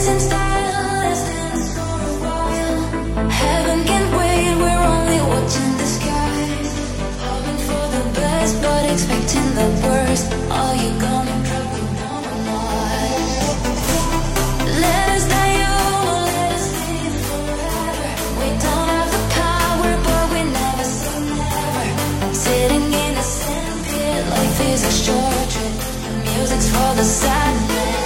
Expecting the worst, are you gonna drop me down or not? Let us die young or let us live forever. We don't have the power, but we never say never. Sitting in a sandpit, life is a short trip. The music's for the sad man.